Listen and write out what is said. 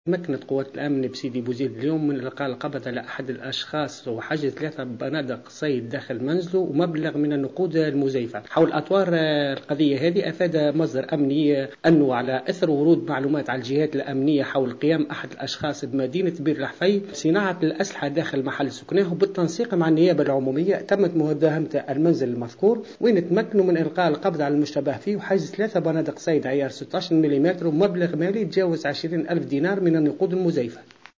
مكنت قوات الأمن بسيدي بوزيد اليوم من إلقاء القبض على أحد الأشخاص وحجز 3 بنادق صيد داخل منزله ومبلغ من النقود المزيفة. حول أطوار القضية هذه أفاد مصدر أمني أنه على أثر ورود معلومات على الجهات الأمنية حول قيام أحد الأشخاص بمدينة بير الحفي بصناعة الأسلحة داخل محل سكنه، وبالتنسيق مع النيابة العمومية تمت مداهمة المنزل المذكور وين تمكنوا من إلقاء القبض على المشتبه فيه وحجز 3 بنادق صيد عيار 16 ملم ومبلغ مالي يتجاوز 20,000 دينار من النقود المزيفة.